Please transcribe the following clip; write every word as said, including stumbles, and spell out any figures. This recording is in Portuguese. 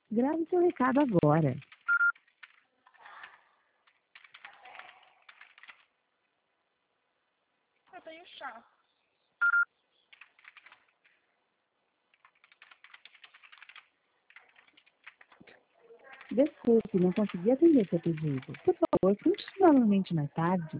Grave seu recado agora. Eu tenho chá. Desculpe, não consegui atender seu pedido. Por favor, conte novamente mais tarde.